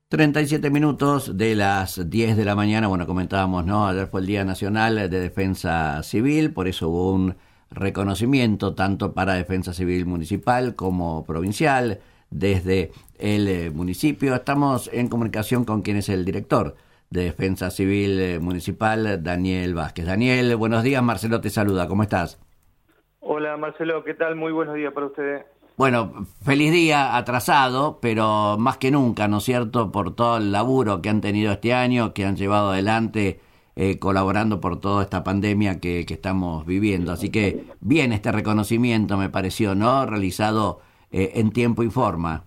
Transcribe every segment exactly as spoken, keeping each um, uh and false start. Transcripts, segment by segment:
treinta y siete minutos de las diez de la mañana. Bueno, comentábamos, ¿no? Ayer fue el Día Nacional de Defensa Civil, por eso hubo un reconocimiento tanto para Defensa Civil municipal como provincial desde el eh, municipio. Estamos en comunicación con quien es el director de Defensa Civil eh, municipal, Daniel Vázquez. Daniel, buenos días. Marcelo te saluda. ¿Cómo estás? Hola Marcelo, ¿qué tal? Muy buenos días para ustedes. Bueno, feliz día atrasado, pero más que nunca, ¿no es cierto?, por todo el laburo que han tenido este año, que han llevado adelante eh, colaborando por toda esta pandemia que, que estamos viviendo. Así que bien este reconocimiento, me pareció, ¿no?, realizado eh, en tiempo y forma.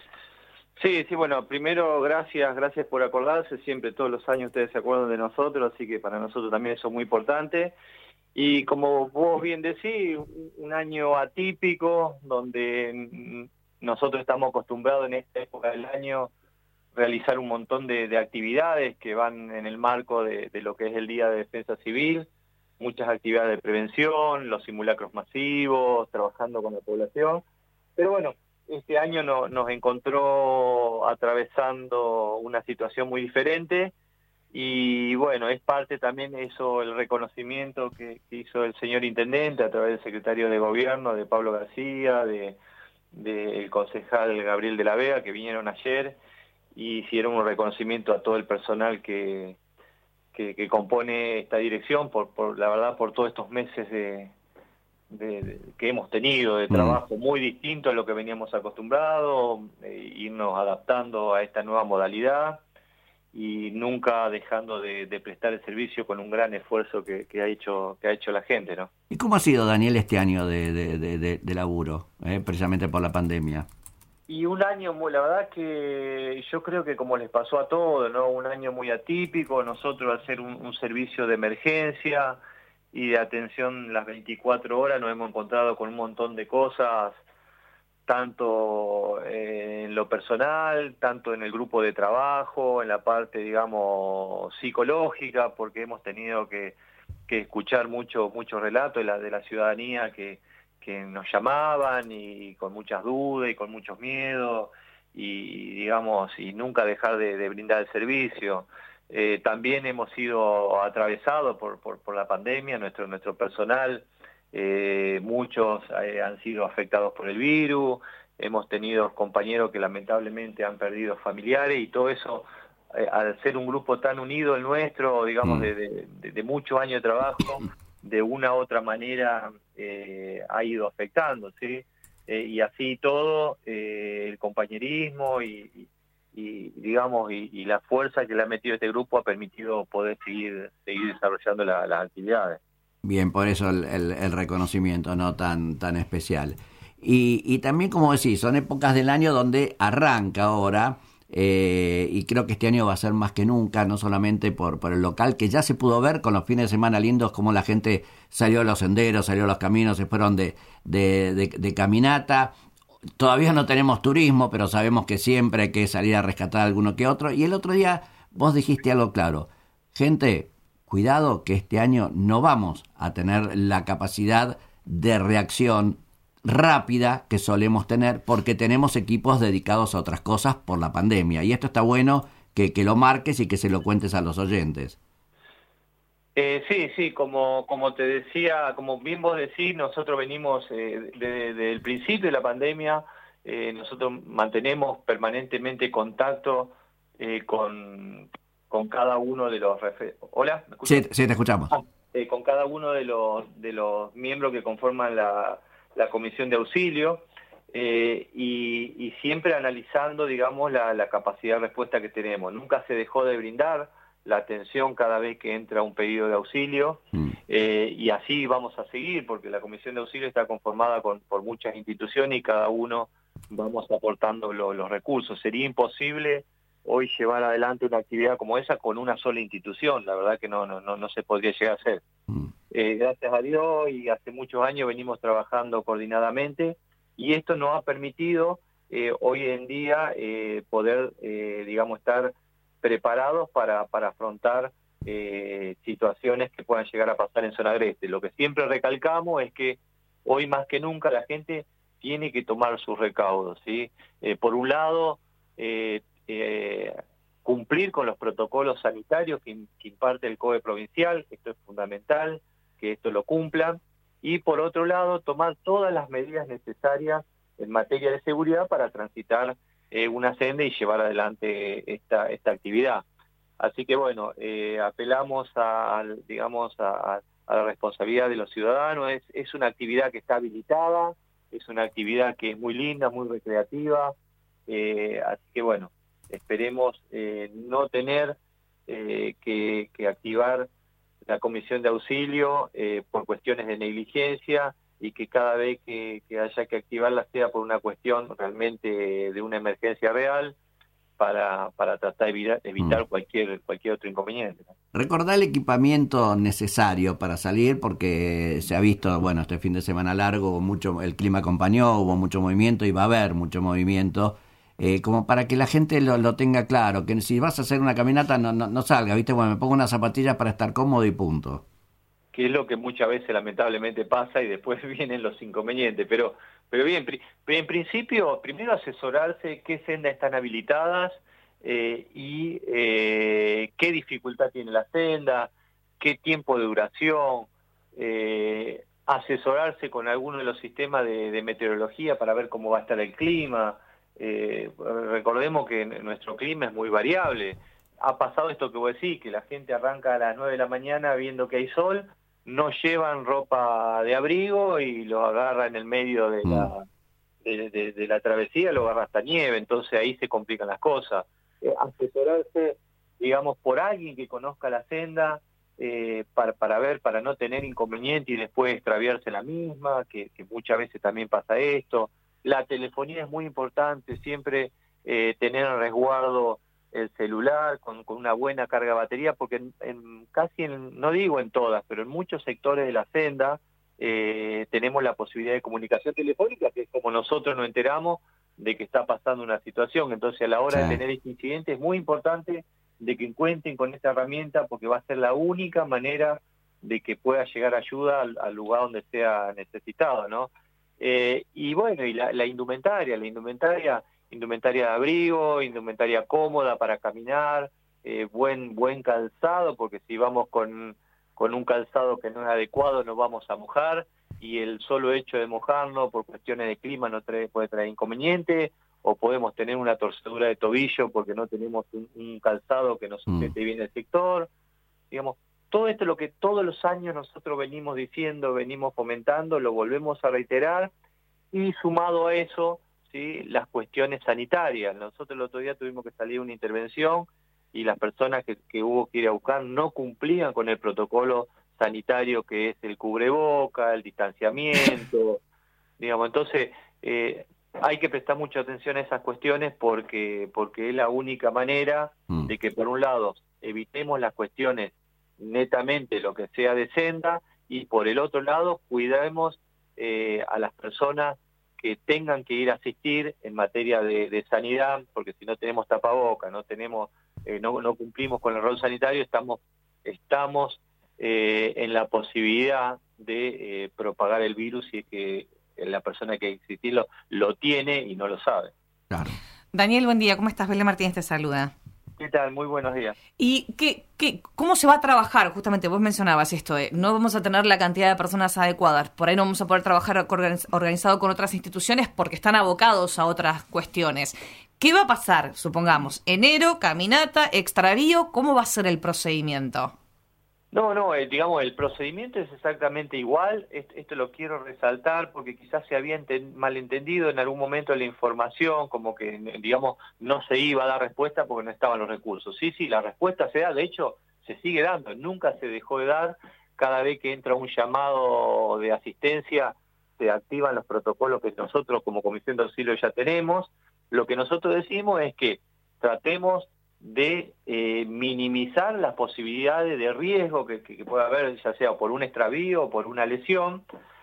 Sí, sí, bueno, primero gracias, gracias por acordarse, siempre todos los años ustedes se acuerdan de nosotros, así que para nosotros también eso es muy importante. Y como vos bien decís, un año atípico, donde nosotros estamos acostumbrados en esta época del año realizar un montón de, de actividades que van en el marco de, de lo que es el Día de Defensa Civil, muchas actividades de prevención, los simulacros masivos, trabajando con la población. Pero bueno, este año no, nos encontró atravesando una situación muy diferente. Y bueno, es parte también eso, el reconocimiento que, que hizo el señor intendente a través del secretario de gobierno, de Pablo García, de del concejal Gabriel de la Vega, que vinieron ayer y hicieron un reconocimiento a todo el personal que, que, que compone esta dirección, por, por la verdad, por todos estos meses de, de, de que hemos tenido de trabajo mm. muy distinto a lo que veníamos acostumbrados, eh, irnos adaptando a esta nueva modalidad y nunca dejando de, de prestar el servicio con un gran esfuerzo que, que ha hecho que ha hecho la gente, ¿no? ¿Y cómo ha sido, Daniel, este año de, de, de, de, de laburo, eh, precisamente por la pandemia? Y un año, muy, la verdad que yo creo que como les pasó a todos, ¿no? Un año muy atípico. Nosotros, al ser un, un servicio de emergencia y de atención las veinticuatro horas, nos hemos encontrado con un montón de cosas, tanto en lo personal, tanto en el grupo de trabajo, en la parte, digamos, psicológica, porque hemos tenido que, que escuchar mucho mucho relatos de la, de la ciudadanía que, que nos llamaban y con muchas dudas y con muchos miedos y, digamos, y nunca dejar de, de brindar el servicio. Eh, también hemos sido atravesados por, por, por la pandemia, nuestro, nuestro personal. Eh, muchos eh, han sido afectados por el virus, hemos tenido compañeros que lamentablemente han perdido familiares y todo eso, eh, al ser un grupo tan unido el nuestro, digamos, mm. de, de, de muchos años de trabajo, de una u otra manera eh, ha ido afectando, ¿sí? Eh, y así todo, eh, el compañerismo y, y, y digamos, y, y la fuerza que le ha metido este grupo ha permitido poder seguir, seguir desarrollando la, las actividades. Bien, por eso el, el, el reconocimiento, ¿no?, tan, tan especial. Y, y también, como decís, son épocas del año donde arranca ahora, eh, y creo que este año va a ser más que nunca, no solamente por, por el local, que ya se pudo ver con los fines de semana lindos, como la gente salió a los senderos, salió a los caminos, se fueron de, de, de, de caminata. Todavía no tenemos turismo, pero sabemos que siempre hay que salir a rescatar a alguno que otro. Y el otro día vos dijiste algo claro. Gente, cuidado que este año no vamos a tener la capacidad de reacción rápida que solemos tener porque tenemos equipos dedicados a otras cosas por la pandemia. Y esto está bueno que, que lo marques y que se lo cuentes a los oyentes. Eh, sí, sí, como, como te decía, como bien vos decís, nosotros venimos eh, desde de, el principio de la pandemia, eh, nosotros mantenemos permanentemente contacto eh, con... con cada uno de los refer... ¿Hola? ¿Me escuchas? Sí, sí, te escuchamos. Ah, eh, con cada uno de los de los miembros que conforman la, la comisión de auxilio eh, y, y siempre analizando, digamos, la, la capacidad de respuesta que tenemos. Nunca se dejó de brindar la atención cada vez que entra un pedido de auxilio mm. eh, y así vamos a seguir porque la comisión de auxilio está conformada con, por muchas instituciones y cada uno vamos aportando lo, los recursos. Sería imposible hoy llevar adelante una actividad como esa con una sola institución, la verdad que no no no, no se podría llegar a hacer. Mm. Eh, gracias a Dios y hace muchos años venimos trabajando coordinadamente y esto nos ha permitido eh, hoy en día eh, poder, eh, digamos, estar preparados para, para afrontar eh, situaciones que puedan llegar a pasar en zona agreste. Lo que siempre recalcamos es que hoy más que nunca la gente tiene que tomar sus recaudos, ¿sí? Eh, por un lado, eh, eh, cumplir con los protocolos sanitarios que, que imparte el COE provincial, esto es fundamental, que esto lo cumplan, y por otro lado, tomar todas las medidas necesarias en materia de seguridad para transitar eh, una senda y llevar adelante esta, esta actividad. Así que bueno, eh, apelamos a, digamos, a, a la responsabilidad de los ciudadanos. Es, es una actividad que está habilitada, es una actividad que es muy linda, muy recreativa, eh, así que bueno, esperemos eh, no tener eh, que, que activar la comisión de auxilio eh, por cuestiones de negligencia, y que cada vez que, que haya que activarla sea por una cuestión realmente de una emergencia real, para, para tratar de evitar, evitar mm. cualquier, cualquier otro inconveniente. Recordá el equipamiento necesario para salir, porque se ha visto, bueno, este fin de semana largo, hubo mucho, el clima acompañó, hubo mucho movimiento y va a haber mucho movimiento, eh, como para que la gente lo, lo tenga claro, que si vas a hacer una caminata no, no, no salga, ¿viste? Bueno, me pongo unas zapatillas para estar cómodo y punto. Que es lo que muchas veces lamentablemente pasa y después vienen los inconvenientes, pero pero bien, en principio, primero asesorarse qué sendas están habilitadas eh, y eh, qué dificultad tiene la senda, qué tiempo de duración, eh, asesorarse con alguno de los sistemas de, de meteorología para ver cómo va a estar el clima. Eh, recordemos que nuestro clima es muy variable. Ha pasado esto que vos decís, que la gente arranca a las nueve de la mañana viendo que hay sol, no llevan ropa de abrigo y lo agarra en el medio de la, de, de, de la travesía, lo agarra hasta nieve, entonces ahí se complican las cosas. Eh, asesorarse, digamos, por alguien que conozca la senda, eh, para, para ver, para no tener inconveniente y después extraviarse la misma, que, que muchas veces también pasa esto. La telefonía es muy importante, siempre eh, tener en resguardo el celular con, con una buena carga de batería, porque en, en casi, en, no digo en todas, pero en muchos sectores de la senda eh, tenemos la posibilidad de comunicación telefónica, que es como nosotros nos enteramos de que está pasando una situación. Entonces, a la hora sí. de tener este incidente es muy importante de que cuenten con esta herramienta, porque va a ser la única manera de que pueda llegar ayuda al, al lugar donde sea necesitado, ¿no? Eh, y bueno, y la, la indumentaria, la indumentaria... indumentaria de abrigo, indumentaria cómoda para caminar, eh, buen buen calzado, porque si vamos con, con un calzado que no es adecuado nos vamos a mojar, y el solo hecho de mojarnos por cuestiones de clima no trae, puede traer inconveniente, o podemos tener una torcedura de tobillo porque no tenemos un, un calzado que nos sujete mm. bien el sector. Digamos, todo esto es lo que todos los años nosotros venimos diciendo, venimos fomentando, lo volvemos a reiterar, y sumado a eso, ¿sí?, las cuestiones sanitarias. Nosotros el otro día tuvimos que salir a una intervención y las personas que, que hubo que ir a buscar no cumplían con el protocolo sanitario, que es el cubreboca, el distanciamiento, digamos. Entonces eh, hay que prestar mucha atención a esas cuestiones, porque porque es la única manera mm. de que, por un lado, evitemos las cuestiones netamente lo que sea de senda, y por el otro lado cuidemos eh, a las personas que tengan que ir a asistir en materia de, de sanidad, porque si no tenemos tapaboca, no tenemos, eh, no, no cumplimos con el rol sanitario, estamos, estamos eh, en la posibilidad de eh, propagar el virus, y que la persona que existirlo lo tiene y no lo sabe. Claro. Daniel, buen día, ¿cómo estás? Belén Martínez te saluda. ¿Qué tal? Muy buenos días. ¿Y qué, qué, cómo se va a trabajar? Justamente vos mencionabas esto, de no vamos a tener la cantidad de personas adecuadas, por ahí no vamos a poder trabajar organizado con otras instituciones porque están abocados a otras cuestiones. ¿Qué va a pasar? Supongamos, enero, caminata, extravío, ¿cómo va a ser el procedimiento? No, no, eh, digamos, el procedimiento es exactamente igual. Esto, esto lo quiero resaltar porque quizás se había enten- malentendido en algún momento la información, como que, digamos, no se iba a dar respuesta porque no estaban los recursos. Sí, sí, la respuesta se da, de hecho, se sigue dando, nunca se dejó de dar. Cada vez que entra un llamado de asistencia, se activan los protocolos que nosotros como Comisión de Auxilio ya tenemos. Lo que nosotros decimos es que tratemos de eh, minimizar las posibilidades de riesgo que, que, que pueda haber, ya sea por un extravío o por una lesión,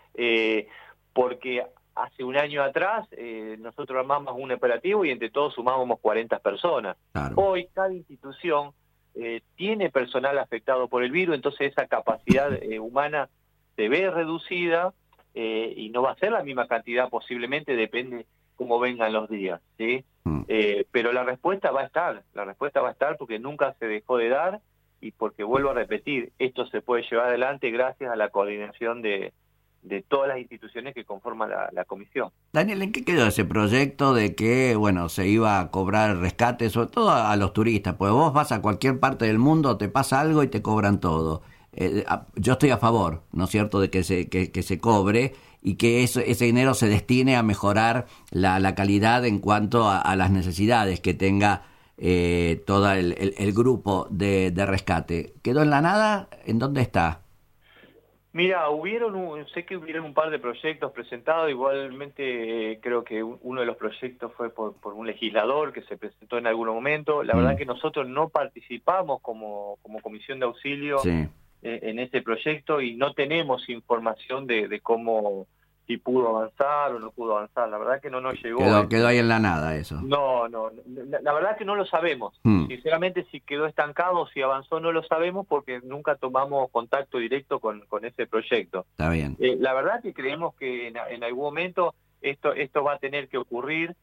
eh, porque hace un año atrás eh, nosotros armamos un operativo y entre todos sumábamos cuarenta personas. Claro. Hoy cada institución eh, tiene personal afectado por el virus, entonces esa capacidad eh, humana se ve reducida, eh, y no va a ser la misma cantidad, posiblemente, depende como vengan los días, ¿sí? Mm. Eh, pero la respuesta va a estar, la respuesta va a estar porque nunca se dejó de dar y porque, vuelvo a repetir, esto se puede llevar adelante gracias a la coordinación de, de todas las instituciones que conforman la, la comisión. Daniel, ¿en qué quedó ese proyecto de que, bueno, se iba a cobrar rescate, sobre todo a, a los turistas? Pues vos vas a cualquier parte del mundo, te pasa algo y te cobran todo. Eh, yo estoy a favor, ¿no es cierto?, de que se que, que se cobre y que eso, ese dinero se destine a mejorar la, la calidad en cuanto a, a las necesidades que tenga eh, todo el, el, el grupo de, de rescate. ¿Quedó en la nada? ¿En dónde está? Mira, hubieron un, sé que hubieron un par de proyectos presentados, igualmente eh, creo que uno de los proyectos fue por, por un legislador que se presentó en algún momento. La mm. verdad que nosotros no participamos como, como comisión de auxilio sí. en ese proyecto y no tenemos información de, de cómo, si pudo avanzar o no pudo avanzar. La verdad que no nos llegó. Quedó, quedó ahí en la nada eso. No, no, la, la verdad que no lo sabemos. Hmm. Sinceramente, si quedó estancado, si avanzó, no lo sabemos porque nunca tomamos contacto directo con, con ese proyecto. Está bien. Eh, la verdad que creemos que en, en algún momento esto, esto va a tener que ocurrir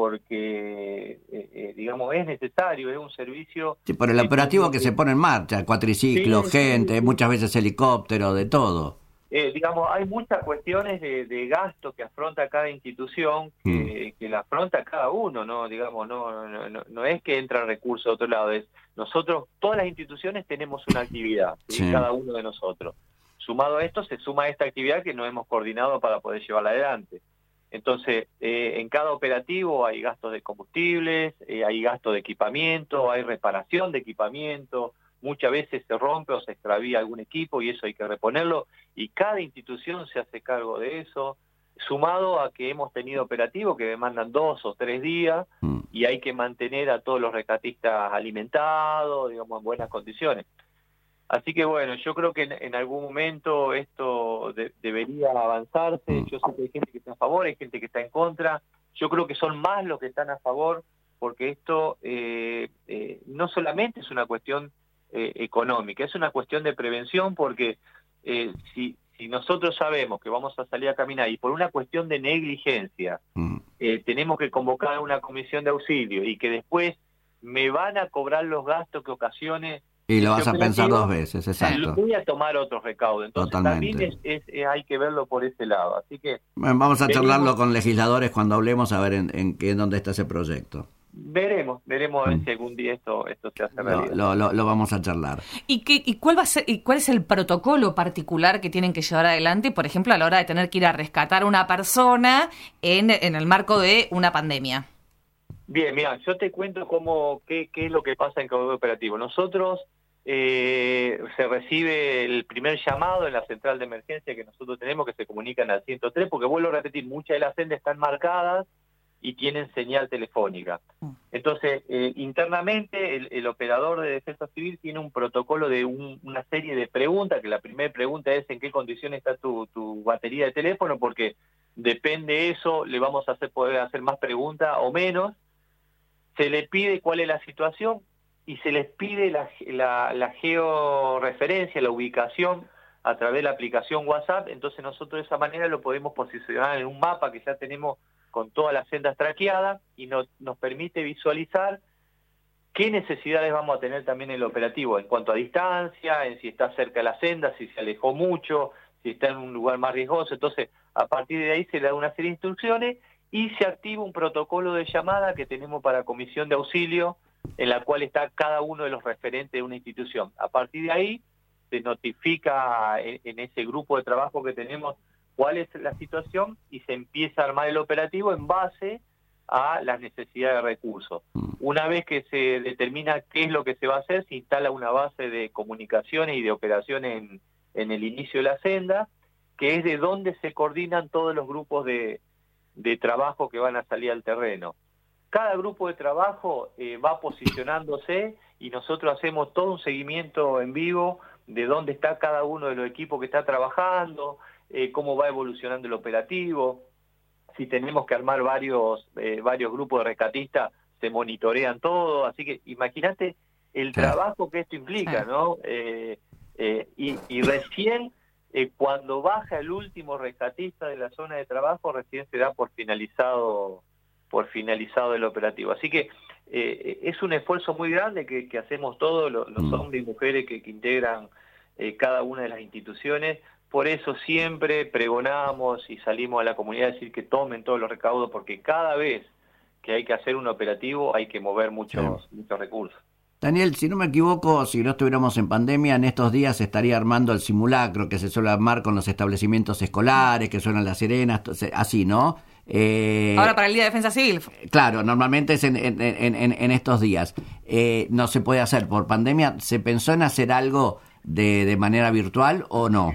porque, eh, eh, digamos, es necesario, es un servicio... Sí, por el operativo que, que se pone en marcha, cuatriciclos, sí, gente, sí, muchas veces helicóptero, de todo. Eh, digamos, hay muchas cuestiones de, de gasto que afronta cada institución, que, mm. que la afronta cada uno, ¿no? Digamos, no, no, no, no es que entran recursos de otro lado, es nosotros, todas las instituciones tenemos una actividad, ¿sí? Sí. Cada uno de nosotros. Sumado a esto, se suma esta actividad que no hemos coordinado para poder llevarla adelante. Entonces, eh, en cada operativo hay gastos de combustibles, eh, hay gasto de equipamiento, hay reparación de equipamiento, muchas veces se rompe o se extravía algún equipo y eso hay que reponerlo, y cada institución se hace cargo de eso, sumado a que hemos tenido operativos que demandan dos o tres días mm. y hay que mantener a todos los rescatistas alimentados, digamos, en buenas condiciones. Así que bueno, yo creo que en, en algún momento esto de, debería avanzarse. Yo sé que hay gente que está a favor, hay gente que está en contra. Yo creo que son más los que están a favor, porque esto eh, eh, no solamente es una cuestión eh, económica, es una cuestión de prevención, porque eh, si, si nosotros sabemos que vamos a salir a caminar y por una cuestión de negligencia mm. eh, tenemos que convocar a una comisión de auxilio y que después me van a cobrar los gastos que ocasione... Y lo vas a pensar dos veces, exacto. Voy a tomar otro recaudo. Entonces Totalmente. también es, es, hay que verlo por ese lado. Así que bueno, vamos a veremos, charlarlo con legisladores cuando hablemos, a ver en, en, qué, en dónde está ese proyecto. Veremos, veremos a ver mm. si algún día esto, esto se hace realidad. Lo, lo, lo vamos a charlar. ¿Y, qué, y, cuál va a ser, ¿Y cuál es el protocolo particular que tienen que llevar adelante, por ejemplo, a la hora de tener que ir a rescatar a una persona en, en el marco de una pandemia? Bien, mira, yo te cuento cómo qué, qué es lo que pasa en cada operativo. Nosotros... Eh, se recibe el primer llamado en la central de emergencia que nosotros tenemos, que se comunican al ciento tres, porque vuelvo a repetir, muchas de las sendas están marcadas y tienen señal telefónica. Entonces, eh, internamente el, el operador de defensa civil tiene un protocolo de un, una serie de preguntas, que la primera pregunta es en qué condición está tu, tu batería de teléfono, porque depende de eso, le vamos a hacer poder hacer más preguntas o menos. Se le pide cuál es la situación, y se les pide la, la, la georreferencia, la ubicación a través de la aplicación WhatsApp. Entonces nosotros de esa manera lo podemos posicionar en un mapa que ya tenemos con todas las sendas traqueadas y nos, nos permite visualizar qué necesidades vamos a tener también en el operativo en cuanto a distancia, en si está cerca de la senda, si se alejó mucho, si está en un lugar más riesgoso. Entonces a partir de ahí se le da una serie de instrucciones y se activa un protocolo de llamada que tenemos para comisión de auxilio, en la cual está cada uno de los referentes de una institución. A partir de ahí se notifica en, en ese grupo de trabajo que tenemos cuál es la situación y se empieza a armar el operativo en base a las necesidades de recursos. Una vez que se determina qué es lo que se va a hacer, se instala una base de comunicaciones y de operaciones en, en el inicio de la senda, que es de donde se coordinan todos los grupos de, de trabajo que van a salir al terreno. Cada grupo de trabajo eh, va posicionándose y nosotros hacemos todo un seguimiento en vivo de dónde está cada uno de los equipos que está trabajando, eh, cómo va evolucionando el operativo. Si tenemos que armar varios eh, varios grupos de rescatistas, se monitorean todo. Así que imagínate el trabajo que esto implica, ¿no? Eh, eh, y, y recién eh, cuando baja el último rescatista de la zona de trabajo, recién se da por finalizado por finalizado el operativo. Así que eh, es un esfuerzo muy grande que, que hacemos todos los, los hombres y mujeres que, que integran eh, cada una de las instituciones. Por eso siempre pregonamos y salimos a la comunidad a decir que tomen todos los recaudos, porque cada vez que hay que hacer un operativo hay que mover muchos, sí. muchos recursos. Daniel, si no me equivoco, si no estuviéramos en pandemia, en estos días se estaría armando el simulacro que se suele armar con los establecimientos escolares, que suenan las sirenas, así, ¿no? Eh, Ahora para el Día de Defensa Civil. Claro, normalmente es en, en, en, en estos días. Eh, no se puede hacer por pandemia. ¿Se pensó en hacer algo de, de manera virtual o no?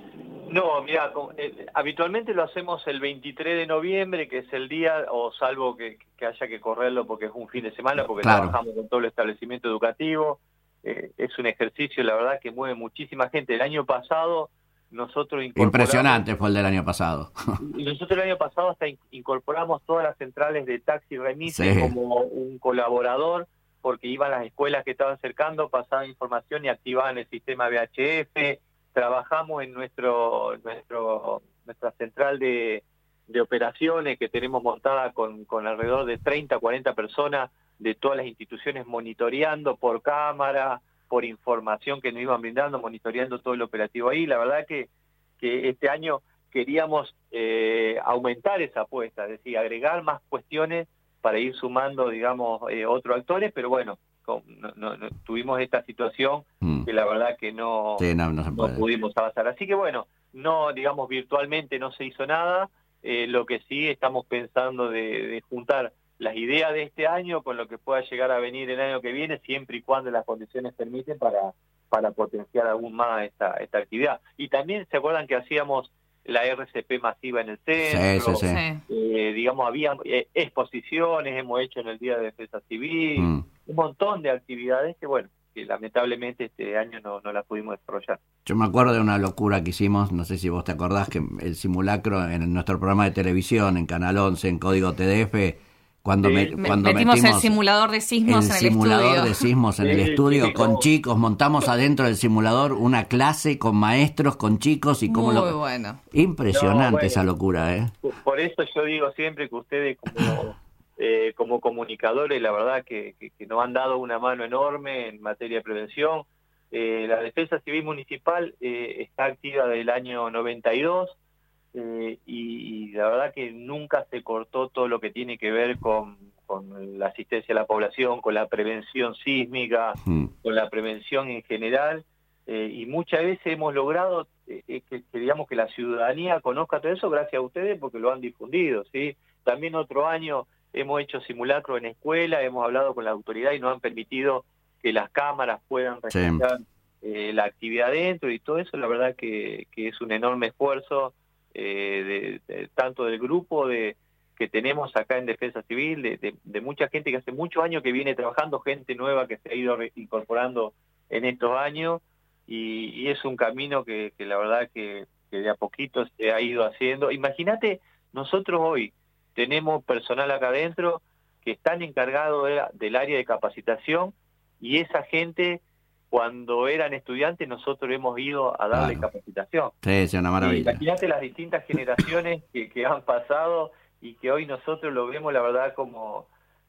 No, mira, eh, habitualmente lo hacemos el veintitrés de noviembre, que es el día, o salvo que, que haya que correrlo porque es un fin de semana, porque claro. trabajamos con todo el establecimiento educativo. Eh, es un ejercicio, la verdad, que mueve muchísima gente. El año pasado nosotros incorporamos... Impresionante fue el del año pasado. Y nosotros el año pasado hasta incorporamos todas las centrales de taxi remise sí. como un colaborador, porque iban a las escuelas que estaban cercando, pasaban información y activaban el sistema V H F. Trabajamos en nuestro nuestro nuestra central de, de operaciones que tenemos montada con, con alrededor de treinta, cuarenta personas de todas las instituciones monitoreando por cámara, por información que nos iban brindando, monitoreando todo el operativo ahí. La verdad que, que este año queríamos eh, aumentar esa apuesta, es decir, agregar más cuestiones para ir sumando, digamos, eh, otros actores, pero bueno, No, no, no, tuvimos esta situación mm. que la verdad que no, sí, no, no, no pudimos avanzar. Así que bueno, no, digamos, virtualmente no se hizo nada. Eh, lo que sí estamos pensando de, de juntar las ideas de este año con lo que pueda llegar a venir el año que viene, siempre y cuando las condiciones permiten para, para potenciar aún más esta, esta actividad. Y también se acuerdan que hacíamos la R C P masiva en el centro, sí, sí, sí. Eh, digamos, había eh, exposiciones, hemos hecho en el Día de Defensa Civil, mm. un montón de actividades que, bueno, que lamentablemente este año no, no las pudimos desarrollar. Yo me acuerdo de una locura que hicimos, no sé si vos te acordás, que el simulacro en nuestro programa de televisión, en Canal once, en Código T D F, cuando, sí. me, cuando metimos, metimos el simulador de sismos el en el simulador estudio. de sismos en sí, el estudio sí, con como... chicos, montamos adentro del simulador una clase con maestros, con chicos y cómo Muy lo... bueno. Impresionante no, bueno, esa locura, ¿eh? Por eso yo digo siempre que ustedes como, eh, como comunicadores, la verdad que, que, que nos han dado una mano enorme en materia de prevención. Eh, la Defensa Civil Municipal eh, está activa desde el año noventa y dos, Eh, y, y la verdad que nunca se cortó todo lo que tiene que ver con, con la asistencia a la población, con la prevención sísmica, mm. con la prevención en general, eh, y muchas veces hemos logrado eh, que, que digamos que la ciudadanía conozca todo eso gracias a ustedes porque lo han difundido, ¿sí? También otro año hemos hecho simulacro en escuela, hemos hablado con la autoridad y nos han permitido que las cámaras puedan registrar sí. eh, la actividad dentro y todo eso, la verdad que, que es un enorme esfuerzo. Eh, de, de, tanto del grupo de que tenemos acá en Defensa Civil, de, de, de mucha gente que hace muchos años que viene trabajando, gente nueva que se ha ido incorporando en estos años, y, y es un camino que, que la verdad que, que de a poquito se ha ido haciendo. Imagínate, nosotros hoy tenemos personal acá adentro que están encargados de la, del área de capacitación, y esa gente... Cuando eran estudiantes nosotros hemos ido a darle claro. capacitación. Sí, es una maravilla. Imagínate las distintas generaciones que, que han pasado y que hoy nosotros lo vemos, la verdad, como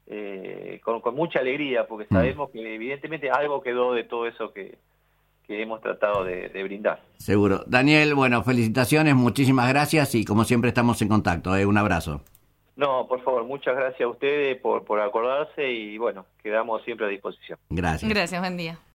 eh, con, con mucha alegría, porque sabemos mm. que evidentemente algo quedó de todo eso que, que hemos tratado de, de brindar. Seguro. Daniel, bueno, felicitaciones, muchísimas gracias y como siempre estamos en contacto. ¿eh? Un abrazo. No, por favor, muchas gracias a ustedes por, por acordarse y bueno, quedamos siempre a disposición. Gracias. Gracias, buen día.